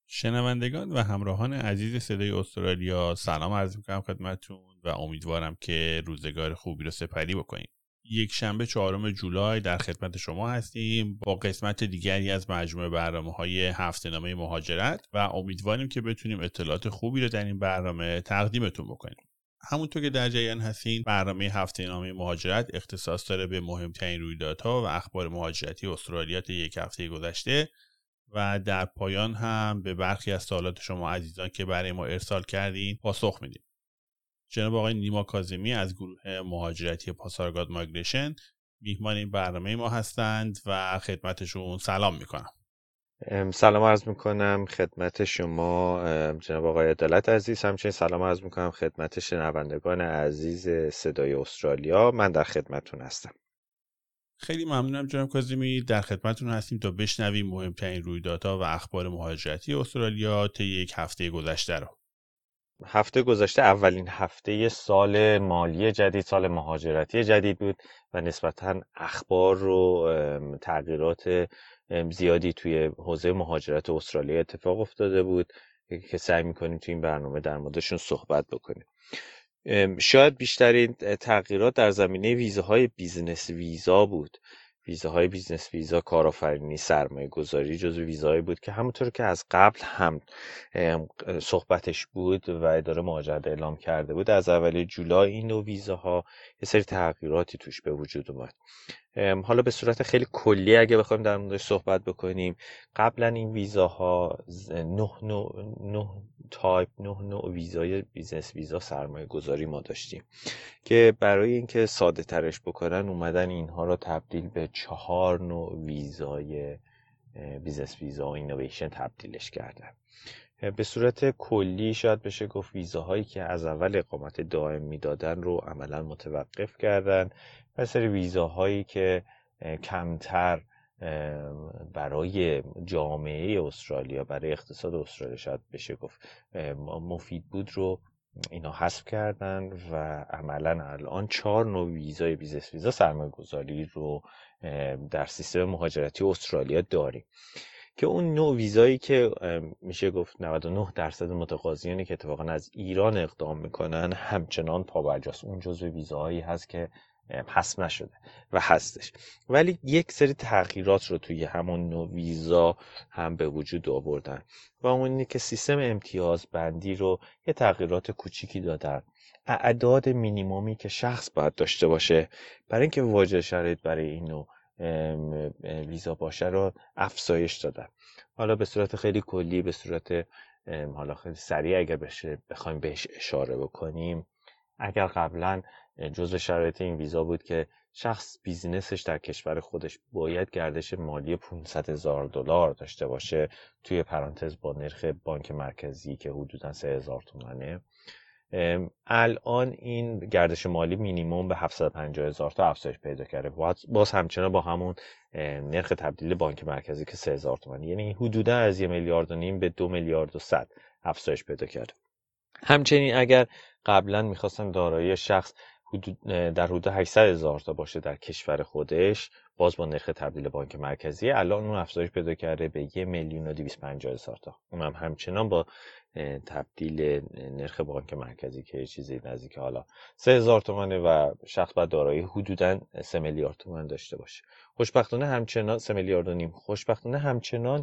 شنوندگان و همراهان عزیز صدای استرالیا، سلام عرض میکنم خدمتتون و امیدوارم که روزگار خوبی رو سپری بکنیم. یک شنبه 4 جولای در خدمت شما هستیم با قسمت دیگری از مجموعه برنامه‌های هفته‌نامه مهاجرت و امیدواریم که بتونیم اطلاعات خوبی رو در این برنامه تقدیمتون بکنیم. همونطور که در جریان هستین، برنامه هفته‌نامه مهاجرت اختصاص داره به مهمترین رویدادها و اخبار مهاجرتی استرالیا طی یک هفته گذشته و در پایان هم به برخی از سوالات شما عزیزان که برای ما ارسال کردین پاسخ میدیم. جناب آقای نیما کاظمی از گروه مهاجرتی پاسارگاد مایگریشن میهمان این برنامه ما هستند و خدمتشون سلام میکنم. سلام عرض میکنم خدمت شما جناب آقای عدالت عزیز، همچنین سلام عرض میکنم خدمت شنوندگان عزیز صدای استرالیا. من در خدمتتون هستم. خیلی ممنونم جناب کاظمی، در خدمتتون هستیم تا بشنویم مهمترین رویدادها و اخبار مهاجرتی استرالیا طی یک هفته گذشته رو. هفته گذشته اولین هفته سال مالی جدید، سال مهاجرتی جدید بود و نسبتاً اخبار و تغییرات زیادی توی حوزه مهاجرت استرالیا اتفاق افتاده بود که سعی میکنیم توی این برنامه در موردشون صحبت بکنیم. شاید بیشترین تغییرات در زمینه ویزاهای بیزنس ویزا بود. ویزاهای بیزنس ویزا، کارآفرینی، سرمایه گذاری جزو ویزاهایی بود که همونطور که از قبل هم صحبتش بود و اداره مهاجرت اعلام کرده بود، از اول جولای این نوع ویزاها یه سری تغییراتی توش به وجود اومد. حالا به صورت خیلی کلی اگه بخوایم در موردش صحبت بکنیم، قبلا این ویزاها 9 نوع ویزای بیزنس ویزا سرمایه گذاری ما داشتیم که برای اینکه ساده ترش بکنن اومدن اینها را تبدیل به 4 نوع ویزای بیزنس ویزا و اینویشن تبدیلش کردن. به صورت کلی شاید بشه گفت ویزاهایی که از اول اقامت دائم میدادن رو عملا متوقف کردن و سری ویزاهایی که کمتر برای جامعه استرالیا، برای اقتصاد استرالیا شاید بشه گفت مفید بود رو اینا حذف کردن و عملا الان 4 نوع ویزای بیزنس ویزا سرمایه گذاری رو در سیستم مهاجرتی استرالیا داریم که اون نوع ویزایی که میشه گفت 99% متقاضیانی که اتفاقا از ایران اقدام میکنن همچنان پابرجاست. اون جزو ویزاهایی هست که حذف نشده و هستش، ولی یک سری تغییرات رو توی همون نوع ویزا هم به وجود آوردن و اون اینه که سیستم امتیاز بندی رو یه تغییرات کوچیکی دادن. اعداد مینیمومی که شخص باید داشته باشه برای اینکه واجد شرایط برای این نوع ویزا باشه رو افزایش دادن. حالا به صورت خیلی کلی، به صورت حالا خیلی سریع اگر بخوایم بهش اشاره بکنیم، اگر قبلا جزء شرایط این ویزا بود که شخص بیزینسش در کشور خودش باید گردش مالی $500,000 داشته باشه، توی پرانتز با نرخ بانک مرکزی که حدوداً 3,000 تومانه، الان این گردش مالی مینیمم به 750,000 تا افزایش پیدا کرده. باز همچنان با همون نرخ تبدیل بانک مرکزی که 3,000 تومان، یعنی حدودا از 1.5 میلیارد به 2 میلیارد و 100 افزایش پیدا کرده. همچنین اگر قبلا میخواستن دارایی شخص در حدود 800,000 تا باشه در کشور خودش، باز با نرخ تبدیل بانک مرکزی الان اون افزایش پیدا کرده به 1,250,000 تا. اونم همچنان با تبدیل نرخ بانک مرکزی که چیزی نزدیک حالا 3,000 تومانه و شخص باید دارایی حدوداً 3 میلیارد تومان داشته باشه. خوشبختانه همچنان 3 میلیارد و نیم. خوشبختانه همچنان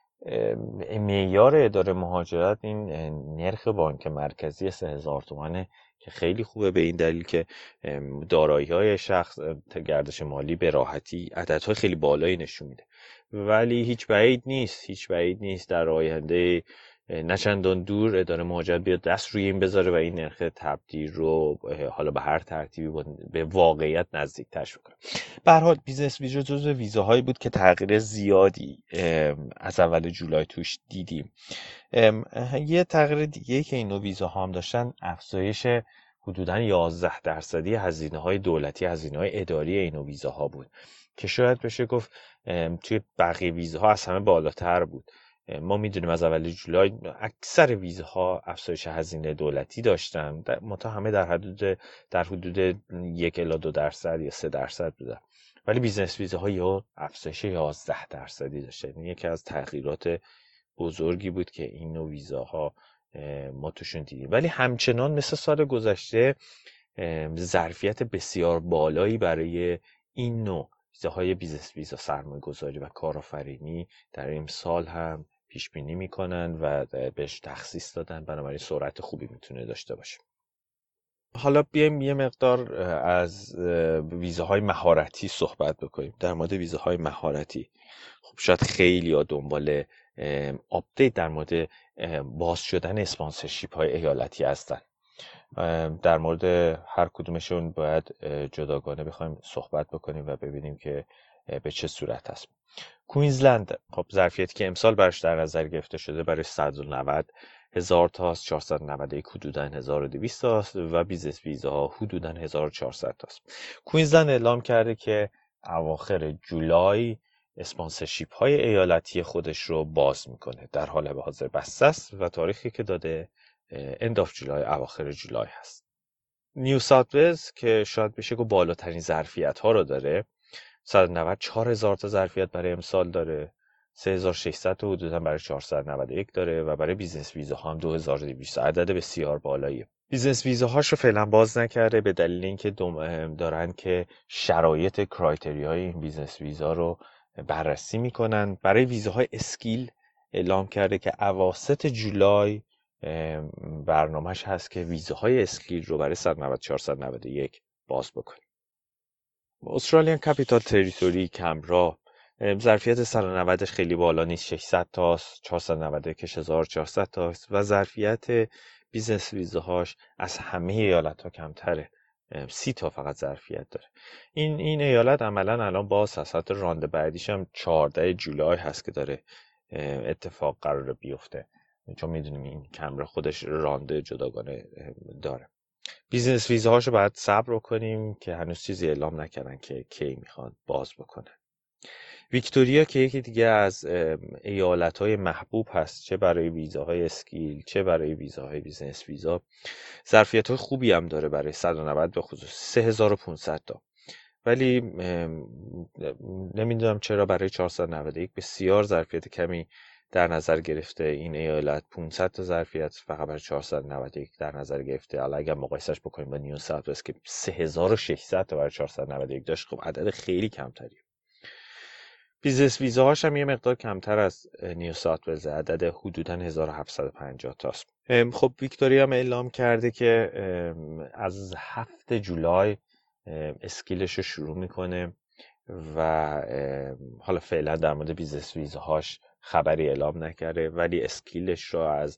معیار اداره مهاجرت این نرخ بانک مرکزی 3,000 تومانه که خیلی خوبه، به این دلیل که دارایی‌های شخص گردش مالی به راحتی عددهای خیلی بالایی نشون میده. ولی هیچ بعید نیست در آینده نه چندان دور اداره مهاجرت بیاد دست روی این بذاره و این نرخ تبدیل رو حالا به هر ترتیبی به واقعیت نزدیک‌تر کنه. به هر حال بیزنس ویزا جزو ویزاهایی بود که تغییر زیادی از اول جولای توش دیدیم. یه تغییر دیگه که این نوع ویزاها هم داشتن، افزایش حدوداً 11% هزینه‌های دولتی، هزینه‌های اداری این نوع ویزاها بود که شاید بشه گفت توی بقیه ویزاها از همه بالاتر بود. ما میدونیم از اول جولای اکثر ویزاها افزایش هزینه دولتی داشتن، منتها همه در حدود 1 الی 2% یا 3% بودن، ولی بیزنس ویزاها یا افزایش 11% داشتن. یکی از تغییرات بزرگی بود که این نوع ویزاها ما توشون دیدیم. ولی همچنان مثل سال گذشته ظرفیت بسیار بالایی برای این نوع ویزاهای بیزنس ویزا، سرمایه گذاری و کارآفرینی در امسال هم پیش بینی میکنن و بهش تخصیص دادن، بنابراین سرعت خوبی میتونه داشته باشه. حالا بیایم یه مقدار از ویزاهای مهارتی صحبت بکنیم. در مورد ویزاهای مهارتی، خب شاید خیلی ها دنبال آپدیت در مورد باز شدن اسپانسرشیپ های ایالتی هستن. در مورد هر کدومشون باید جداگانه بخوایم صحبت بکنیم و ببینیم که به چه صورت هست. کوینزلند، خب ظرفیتی که امسال برش در نظر گرفته شده برای 190,000 تاست، 491 حدوداً 1200 تاست و بیزنس ویزاها حدوداً 1400 تاست. کوینزلند اعلام کرده که اواخر جولای اسپانسرشیپ های ایالتی خودش رو باز میکنه. در حال حاضر بسته است و تاریخی که داده end of جولای، اواخر جولای هست. نیو ساوت ولز که شاید بشه که بالاترین ظرفیت ها رو داره، 194,000 تا ظرفیت برای امسال داره، 3600 تا حدوداً برای 491 داره و برای بیزنس ویزا هم 2200. عدد بسیار بالاییه. بیزنس ویزاهاش رو فعلا باز نکرده به دلیل اینکه دارن که شرایط کرایتریای این بیزنس ویزا رو بررسی میکنن. برای ویزاهای اسکیل اعلام کرده که اواسط جولای برنامهش هست که ویزاهای اسکیل رو برای 19491 باز بکنه. استرالیان کپیتال تریتوری کمبرا ظرفیت 190ش خیلی بالا نیست، 600 تاست، 491 1400 تاست و ظرفیت بیزنس ویزاهاش از همه ایالت‌ها کمتره، 30 تا فقط ظرفیت داره. این ایالت عملاً الان باز هست. حتی رانده بعدیش هم 14 جولای هست که داره اتفاق قرار بیفته، چون میدونیم این کمبرا خودش رانده جداگانه داره. بیزنس ویزاهاشو باید صبر کنیم که هنوز چیزی اعلام نکردن که کی میخوان باز بکنن. ویکتوریا که یکی دیگه از ایالت‌های محبوب هست، چه برای ویزاهای اسکیل چه برای ویزاهای بیزنس ویزا، ظرفیت‌های خوبی هم داره برای 190 به خصوص 3500 تا. ولی نمیدونم چرا برای 491 بسیار ظرفیت کمی در نظر گرفته. این ایالت 500 تا ظرفیت فقط برای 491 در نظر گرفته. حالا اگر مقایسهش بکنیم با نیو ساوت ولز که 3600 تا برای 491 داشت، خب عدد خیلی کمتری. بیزنس ویزاهاش هم یه مقدار کمتر از نیو ساوت ولز، عدد حدوداً 1750 تاست. خب ویکتوریا هم اعلام کرده که از 7 جولای اسکیلش رو شروع میکنه و حالا فعلا در مورد بیزنس ویزاهاش خبری اعلام نکرده، ولی اسکیلش رو از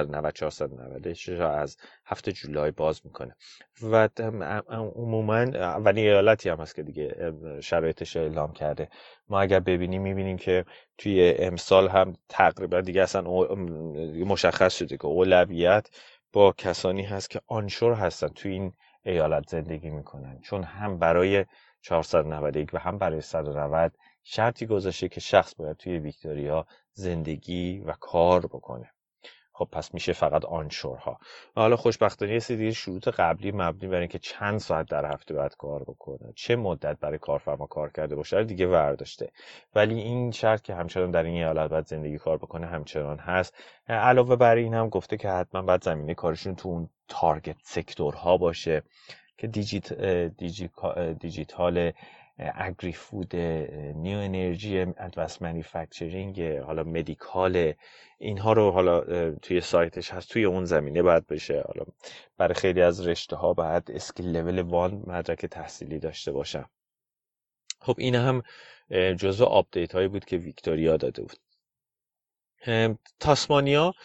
190 رو از 7 جولای باز میکنه و عموما اولین ایالتی هم هست که دیگه شرایطش اعلام کرده. ما اگر ببینیم میبینیم که توی امسال هم تقریبا دیگه اصلا مشخص شده که اولویت با کسانی هست که آنشور هستن توی این ایالت زندگی میکنن، چون هم برای 491 و هم برای 190 شرطی گذاشته که شخص باید توی ویکتوریا زندگی و کار بکنه. خب پس میشه فقط آنشورها. حالا خوشبختانه یه سری شروط قبلی مبنی بر اینکه چند ساعت در هفته باید کار بکنه، چه مدت برای کارفرما کار کرده باشه دیگه ورداشته، ولی این شرط که همچنان در این ایالت باید زندگی کار بکنه همچنان هست. علاوه بر این هم گفته که حتما باید زمینه کارشون تو اون تارگت سکتورها باشه که دیجیتال، اگری فود، نیو انرژی، ادوانس مانیفکتچرینگ، حالا مدیکال، اینها رو حالا توی سایتش هست، توی اون زمینه باید بشه. حالا برای خیلی از رشته ها باید اسکیل لول 1 مدرک تحصیلی داشته باشن. خب این هم جزو آپدیت هایی بود که ویکتوریا داده بود. تاسمانیا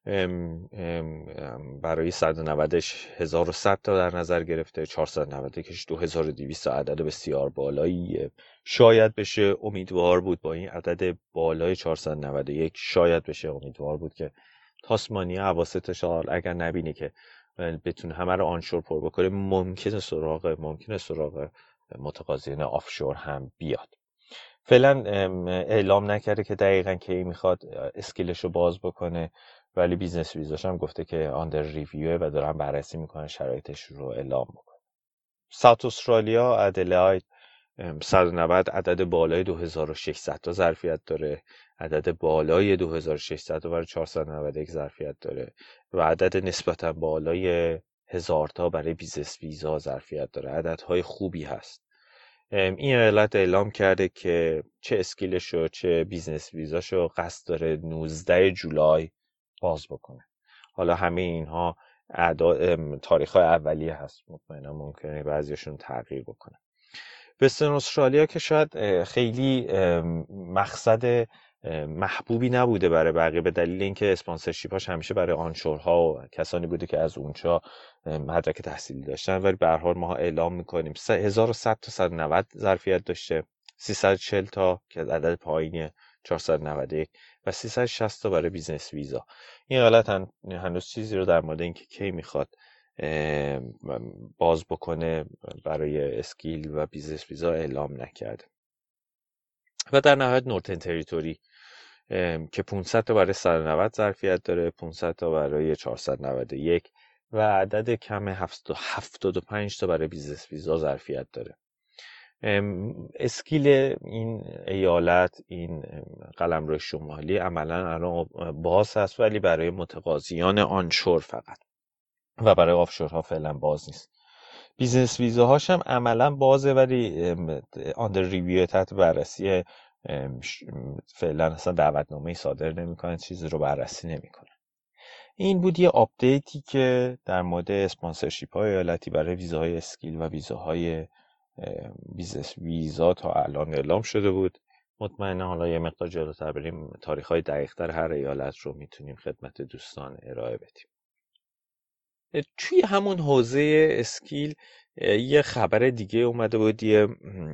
برای 190ش 1100 تا در نظر گرفته، 491ش 2200 عدد بسیار بالایی. شاید بشه امیدوار بود با این عدد بالای 491 شاید بشه امیدوار بود که تاسمانیا اواسط سال اگر نبینه که بتونه همه رو آنشور پر بکنه، ممکنه سراغ متقاضیان آفشور هم بیاد. فعلا اعلام نکرده که دقیقاً کی میخواد اسکیلش رو باز بکنه، ولی بیزنس ویزاش هم گفته که آندر ریویو و دارن بررسی میکنن شرایطش رو اعلام بکنه. ساوت استرالیا ادلاید 190 عدد بالای 2600 تا ظرفیت داره، عدد بالای 2600 تا برای 491 ظرفیت داره و عدد نسبتا بالای 1000 تا برای بیزنس ویزا ظرفیت داره. عددهای خوبی هست. این ایالت اعلام کرده که چه اسکیلشو چه بیزنس ویزاشو قصد داره 19 جولای باز بکنه. حالا همه اینها تاریخ‌های اولیه هست، مطمئنا ممکنه بعضیشون تغییر بکنه. وسترن استرالیا که شاید خیلی مقصد محبوبی نبوده برای بقیه به دلیل اینکه اسپانسرشیپاش همیشه برای آنشورها و کسانی بوده که از اونجا مدرک تحصیلی داشتن، ولی به هر حال ما اعلام میکنیم 1100 تا 190 ظرفیت داشته، 340 تا که عدد پایینی 491 و 360 تا برای بیزنس ویزا. این حالت هنوز چیزی رو در مورد اینکه کی میخواد باز بکنه برای اسکیل و بیزنس ویزا اعلام نکرده. و در نهایت نورتن تریتوری که 500 تا برای 190 ظرفیت داره، 500 تا برای 491 و عدد کم 75 تا برای بیزنس ویزا ظرفیت داره. اسکیل این ایالت، این قلمرو شمالی عملا الان باز هست ولی برای متقاضیان آنشور فقط و برای آفشورها فعلا باز نیست. بیزنس ویزاهاش هم عملا بازه ولی آندر ریویو تحت بررسی، فعلا اصلا دعوتنامه صادر نمیکنن، چیزی رو بررسی نمیکنن. این بود یه آپدیتی که در مورد اسپانسرشیپ های ایالتی برای ویزاهای اسکیل و ویزاهای بیزنس ویزا تا الان اعلام شده بود. مطمئنا حالا یه مقدار جلوتر بریم تاریخ های دقیق تر هر ایالت رو میتونیم خدمت دوستان ارائه بدیم. توی همون حوزه اسکیل یه خبر دیگه اومده بود، یه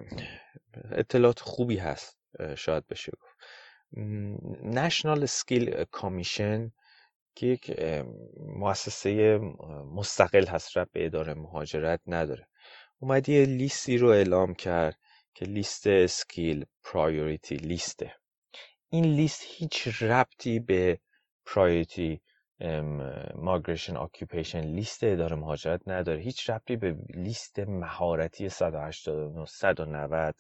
اطلاعات خوبی هست شاید بشه گفت. نشنال اسکیل کامیشن که یک مؤسسه مستقل هست، ربط به اداره مهاجرت نداره، اومد یه لیستی رو اعلام کرد که لیست اسکیل پرایوریتی لیسته. این لیست هیچ ربطی به پرایوریتی مایگریشن آکیوپیشن لیست اداره مهاجرت نداره، هیچ ربطی به لیست مهارتی 189 190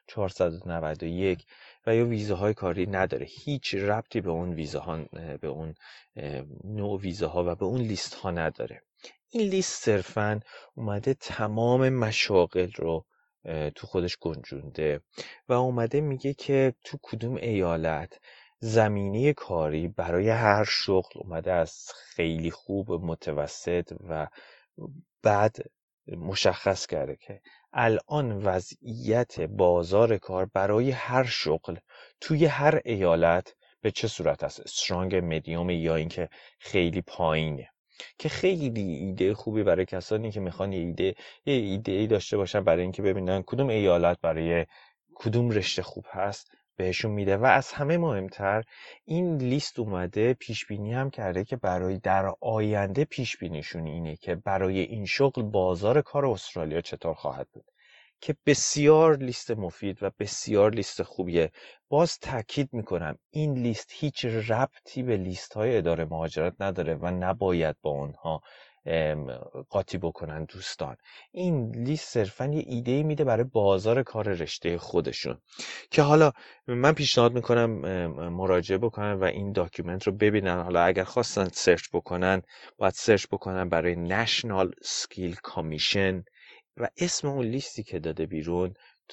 491 و یا ویزاهای کاری نداره، هیچ ربطی به اون ویزاها، به اون نوع ویزاها و به اون لیست ها نداره. این لیست صرفاً اومده تمام مشاغل رو تو خودش گنجونده و اومده میگه که تو کدوم ایالت زمینه کاری برای هر شغل اومده از خیلی خوب، متوسط و بعد مشخص کرده که الان وضعیت بازار کار برای هر شغل توی هر ایالت به چه صورت است، استرانگ، مدیوم یا اینکه خیلی پایینه، که خیلی ایده خوبی برای کسانی که میخوان یه ایده داشته باشن برای اینکه ببینن کدوم ایالت برای کدوم رشته خوب هست بهشون میده. و از همه مهمتر این لیست اومده پیش بینی هم کرده که برای در آینده پیش بینیشون اینه که برای این شغل بازار کار استرالیا چطور خواهد بود، که بسیار لیست مفید و بسیار لیست خوبیه. باز تاکید میکنم این لیست هیچ ربطی به لیست های اداره مهاجرت نداره و نباید با اونها قاطی بکنن دوستان. این لیست صرفا یه ایده میده برای بازار کار رشته خودشون، که حالا من پیشنهاد میکنم مراجعه بکنن و این داکیومنت رو ببینن. حالا اگر خواستن سرچ بکنن باید سرچ بکنن برای National Skill Commission و اسم اون لیستی که داده بیرون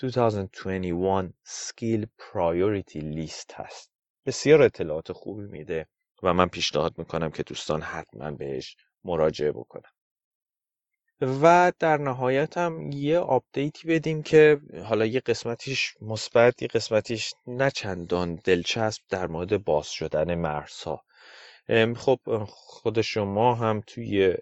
2021 Skill Priority List هست. بسیار اطلاعات خوبی میده و من پیشنهاد میکنم که دوستان حتما بهش مراجعه بکنم. و در نهایت هم یه آپدیتی بدیم که حالا یه قسمتیش مثبت، یه قسمتیش نه چندان دلچسب، در مورد باز شدن مرزها. خب خود شما هم توی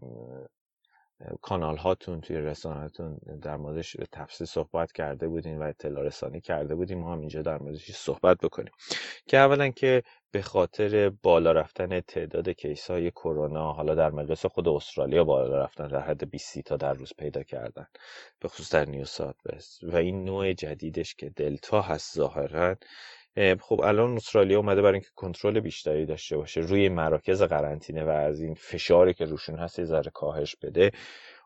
کانال هاتون، توی رسانه‌تون در موردش تفصیل صحبت کرده بودین و اطلاع رسانی کرده بودیم، ما هم اینجا در موردش صحبت بکنیم که اولا که به خاطر بالا رفتن تعداد کیس های کرونا، حالا در مقیاس خود استرالیا بالا رفتن، در حد 20 تا در روز پیدا کردن، به خصوص در نیو ساوت ولز و این نوع جدیدش که دلتا هست ظاهرا. خب الان استرالیا اومده برای اینکه کنترل بیشتری داشته باشه روی مراکز قرنطینه و از این فشاری که روشون هست یه ذره کاهش بده،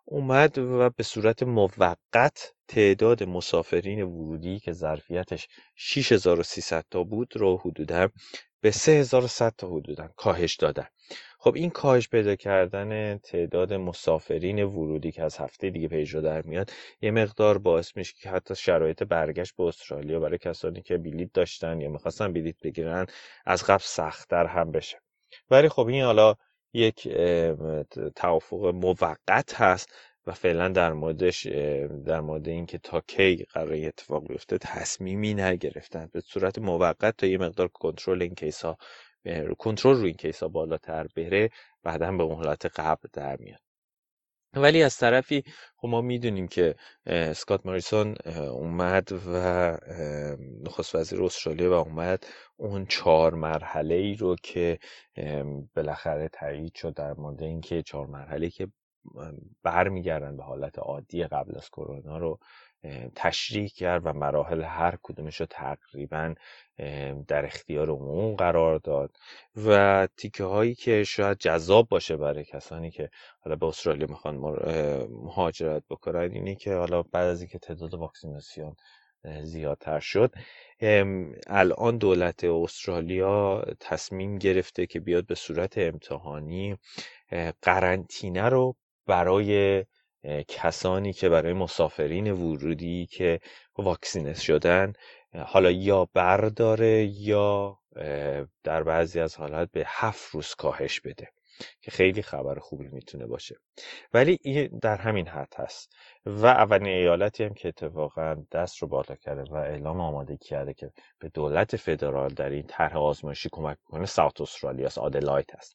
اومد و به صورت موقت تعداد مسافرین ورودی که ظرفیتش 6300 تا بود رو حدوداً به 3100 تا حدوداً کاهش دادن. خب این کاهش پیدا کردن تعداد مسافرین ورودی که از هفته دیگه به اجرا در میاد یه مقدار باعث میشه که حتی شرایط برگشت به استرالیا برای کسانی که بلیط داشتن یا میخواستن بلیط بگیرن از قبل سخت‌تر هم بشه. ولی خب این حالا یک توافق موقت هست و فعلا در موردش در مورد اینکه تا کی قراره اتفاق بیفته تصمیمی نگرفتن. به صورت موقت تا یه مقدار کنترل این کیسا کنترل روی این کیسا بالاتر بره بعداً به اون حالت قبل در میاد. ولی از طرفی خب ما میدونیم که اسکات ماریسون اومد و نخست وزیر استرالیا و اومد اون 4 مرحله ای رو که بالاخره تایید شد در مورد اینکه 4 مرحله که برمیگردن به حالت عادی قبل از کرونا رو تشریح کرد و مراحل هر کدومش رو تقریبا در اختیار عموم قرار داد و تیکه هایی که شاید جذاب باشه برای کسانی که حالا به استرالیا میخوان مهاجرت بکنن اینه که حالا بعد از اینکه تعداد واکسیناسیون زیادتر شد الان دولت استرالیا تصمیم گرفته که بیاد به صورت امتحانی قرنطینه رو برای کسانی که برای مسافرین ورودی که واکسینه شدن حالا یا برداره یا در بعضی از حالات به 7 روز کاهش بده که خیلی خبر خوبی میتونه باشه. ولی این در همین حد هست و اولین ایالتی هم که اتفاقا دست رو بالا کرده و اعلام آمادگی کرده که به دولت فدرال در این طرح آزمایشی کمک کنه ساوت استرالیا است، آدلاید هست.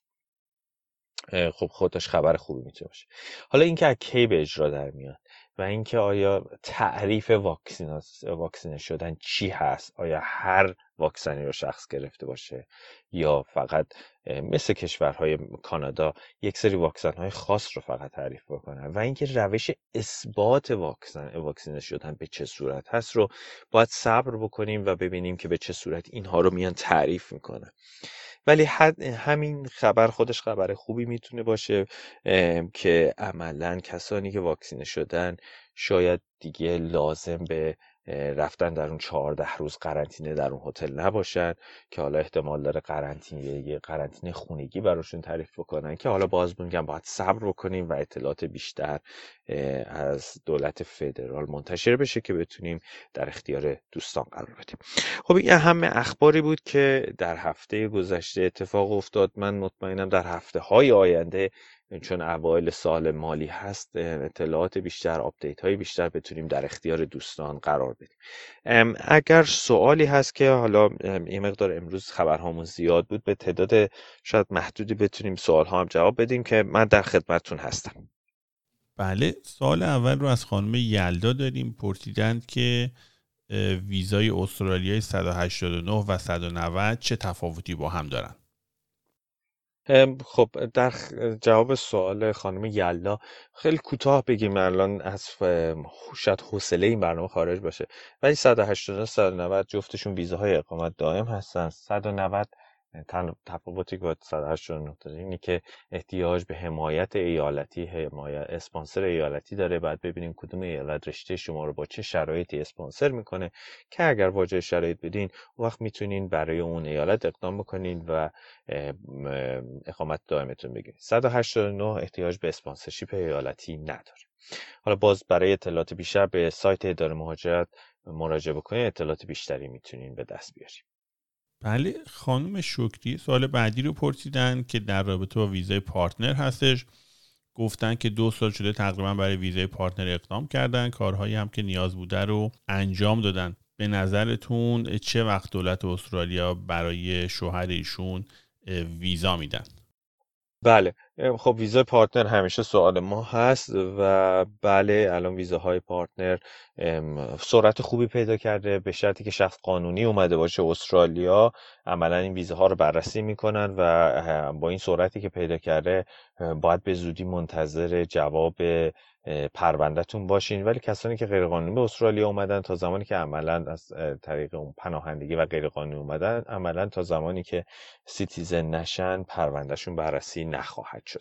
خب خودش خبر خوبی میتونه باشه. حالا اینکه از کی به اجرا در میاد و اینکه آیا تعریف واکسینه شدن چی هست، آیا هر واکسنی رو شخص گرفته باشه یا فقط مثل کشورهای کانادا یک سری واکسن‌های خاص رو فقط تعریف بکنن و اینکه روش اثبات واکسینه شدن به چه صورت هست رو باید صبر بکنیم و ببینیم که به چه صورت اینها رو میان تعریف میکنن. ولی همین خبر خودش خبر خوبی میتونه باشه که عملاً کسانی که واکسینه شدن شاید دیگه لازم به رفتن در اون 14 روز قرنطینه در اون هتل نباشن که حالا احتمال داره قرنطینه خونگی براشون تعریف بکنن که حالا باز میگم باید صبر بکنیم و اطلاعات بیشتر از دولت فدرال منتشر بشه که بتونیم در اختیار دوستان قرار بدیم. خب این اهم اخباری بود که در هفته گذشته اتفاق افتاد. من مطمئنم در هفته‌های آینده چون اوایل سال مالی هست اطلاعات بیشتر، آپدیت های بیشتر بتونیم در اختیار دوستان قرار بدیم. اگر سوالی هست که حالا یه مقدار امروز خبرهامون زیاد بود به تعداد شاید محدودی بتونیم سوال ها هم جواب بدیم که من در خدمتتون هستم. بله، سوال اول رو از خانم یلدا داریم. پرسیدند که ویزای استرالیای 189 و 190 چه تفاوتی با هم دارن؟ خب در جواب سوال خانم یلدا خیلی کوتاه بگیم الان از شاید حوصله این برنامه خارج باشه، ولی 189 190 جفتشون ویزاهای اقامت دائم هستن. 190 تفاوتی که با 189 داره اینه که احتیاج به حمایت ایالتی، اسپانسر ایالتی داره. بعد ببینیم کدوم ایالت رشته شما رو با چه شرایطی اسپانسر میکنه که اگر واجد شرایط بدین وقت میتونین برای اون ایالت اقدام بکنین و اقامت دائمتون بگیرین. 189 احتیاج به اسپانسرشیپ ایالتی نداره. حالا باز برای اطلاعات بیشتر به سایت اداره مهاجرت مراجعه بکنین، اطلاعات بیشتری میتونین به دست بیارین. بله، خانم شکری سوال بعدی رو پرسیدن که در رابطه با ویزای پارتنر هستش. گفتن که 2 سال شده تقریبا برای ویزای پارتنر اقدام کردن، کارهایی هم که نیاز بوده رو انجام دادن. به نظرتون چه وقت دولت استرالیا برای شوهر ایشون ویزا میدن؟ بله، خب ویزای پارتنر همیشه سوال ما هست و بله الان ویزاهای پارتنر سرعت خوبی پیدا کرده به شرطی که شخص قانونی اومده باشه استرالیا. عملا این ویزاها رو بررسی میکنن و با این سرعتی که پیدا کرده باید به زودی منتظر جواب پروندهتون باشین. ولی کسانی که غیرقانونی به استرالیا اومدن تا زمانی که عملا از طریق اون پناهندگی و غیرقانونی اومدن، عملا تا زمانی که سیتیزن نشن پروندهشون بررسی نخواهد شد.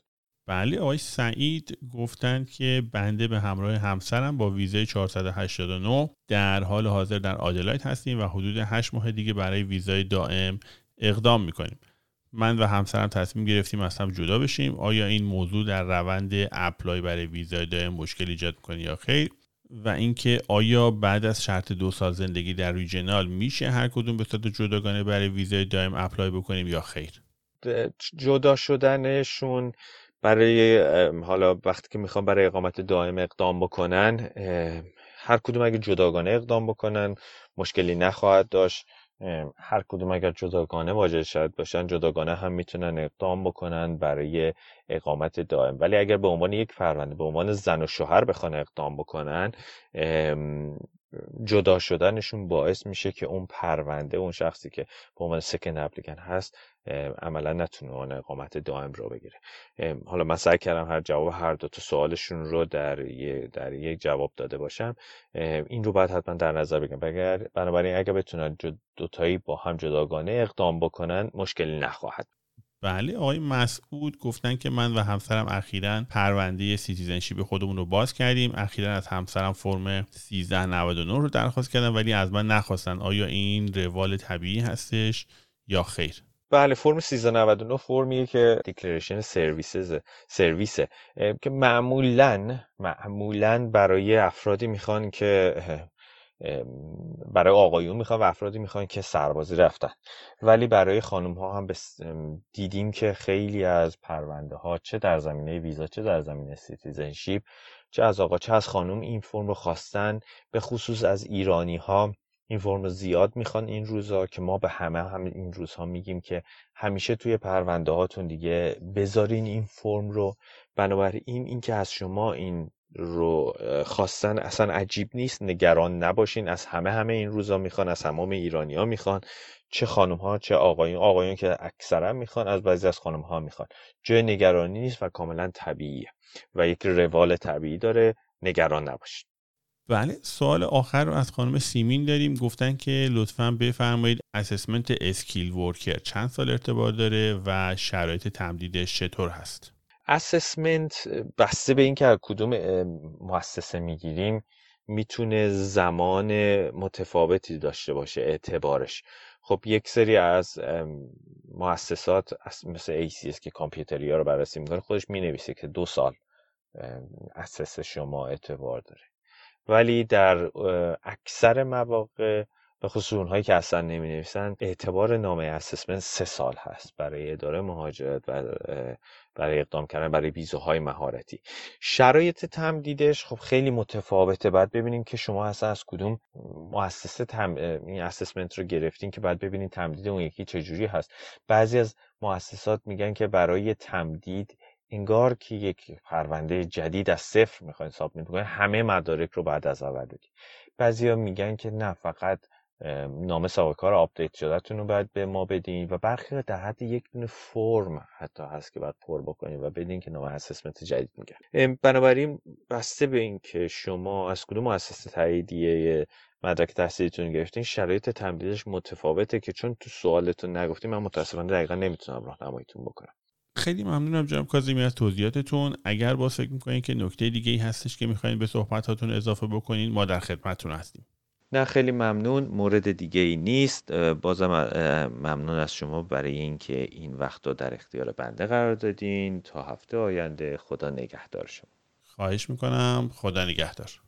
بله، آقای سعید گفتند که بنده به همراه همسرم با ویزای 489 در حال حاضر در آدلاید هستیم و حدود 8 ماه دیگه برای ویزای دائم اقدام میکنیم. من و همسرم تصمیم گرفتیم از هم جدا بشیم. آیا این موضوع در روند اپلای برای ویزای دائم مشکل ایجاد میکنه یا خیر؟ و اینکه آیا بعد از شرط 2 سال زندگی در ریجنال میشه هر کدوم به صورت جداگانه برای ویزای دائم اپلای بکنیم یا خیر؟ جدا شدنشون برای حالا وقتی که میخوان برای اقامت دائم اقدام بکنن، هر کدوم اگه جداگانه اقدام بکنن مشکلی نخواهد داشت. هر کدوم اگر جداگانه واجد شرط باشن جداگانه هم میتونن اقدام بکنن برای اقامت دائم. ولی اگر به عنوان یک پرونده به عنوان زن و شوهر بخوان اقدام بکنن، جدا شدنشون باعث میشه که اون پرونده، اون شخصی که به عنوان سکند اپلیکن هست، عملا نتونه اون اقامت دائم رو بگیره. حالا من سعی کردم هر دو تا سوالشون رو در یک جواب داده باشم. این رو باید حتما در نظر بگیرم. بنابراین اگر بتونن دوتایی با هم جداگانه اقدام بکنن مشکلی نخواهد. بله، آقای مسعود گفتن که من و همسرم اخیراً پرونده سیتیزنشیپ خودمون رو باز کردیم. اخیراً از همسرم فرم 1399 رو درخواست کردم ولی از من نخواستن. آیا این روال طبیعی هستش یا خیر؟ بله، فرم 1399 فرمیه که دیکلریشن سرویسه که معمولاً برای افرادی میخوان که برای آقایون میخوان و افرادی میخوان که سربازی رفتن. ولی برای خانم ها هم دیدیم که خیلی از پرونده ها چه در زمینه ویزا چه در زمینه سیتیزنشیپ، چه از آقا چه از خانم این فرم رو خواستن. به خصوص از ایرانی ها این فرم رو زیاد میخوان این روزا، که ما به همه این روزها میگیم که همیشه توی پرونده هاتون دیگه بذارین این فرم رو. بنابراین این که از شما این رو خواستن اصلا عجیب نیست، نگران نباشین. از همه این روزا میخوان، از تمام ایرانی ها میخوان، چه خانم ها چه آقایون که اکثرا میخوان، از بعضی از خانم ها میخوان. جای نگرانی نیست و کاملا طبیعیه و یک روال طبیعی داره، نگران نباشین. بله، سوال آخر رو از خانم سیمین داریم. گفتن که لطفاً بفرمایید اسسمنت اسکیل ورکر چند سال ارتباط داره و شرایط تمدیدش چطور هست؟ اسسمنت بسته به این که از کدوم مؤسسه میگیریم میتونه زمان متفاوتی داشته باشه اعتبارش. خب یک سری از مؤسسات مثل ACS که کامپیوتری ها رو بررسی میکنه خودش مینویسه که 2 سال اساس شما اعتبار داره. ولی در اکثر مواقع به خصوص اونهایی که اصلا نمی نویسن اعتبار نامه اسسمنت 3 سال هست برای اداره مهاجرت و برای اقدام کردن برای ویزاهای مهارتی. شرایط تمدیدش خب خیلی متفاوته. بعد ببینیم که شما اصلا از کدوم مؤسسه این اسسمنت رو گرفتین که بعد ببینین تمدید اون یکی چجوری هست. بعضی از مؤسسات میگن که برای تمدید انگار که یک پرونده جدید از صفر میخواین سابمیت بکنین، همه مدارک رو بعد از اول بدین. بعضیا میگن که نه، فقط نامه سابقه کار آپدیت شده‌تون رو باید به ما بدین و برخی در حد یک دونه فرم حتی هست که باید پر بکنین و بدین که نامه اسسمنت جدید میگن. بنابراین بسته به این که شما از کدوم مؤسسه تاییدیه مدرک تحصیلیتون گرفتین شرایط تمدیدش متفاوته که چون تو سوالتون نگفتیم من متأسفانه دقیقاً نمیتونم راهنماییتون بکنم. خیلی ممنونم جناب کاظمی از توضیحاتتون. اگر باز فکر میکنین که نکته دیگه‌ای هستش که میخواین به صحبتاتون اضافه بکنین ما در خدمتتون هستیم. نه خیلی ممنون، مورد دیگه ای نیست. بازم ممنون از شما برای اینکه این وقت رو در اختیار بنده قرار دادین. تا هفته آینده خدا نگهدار شما. خواهش میکنم. خدا نگهدار.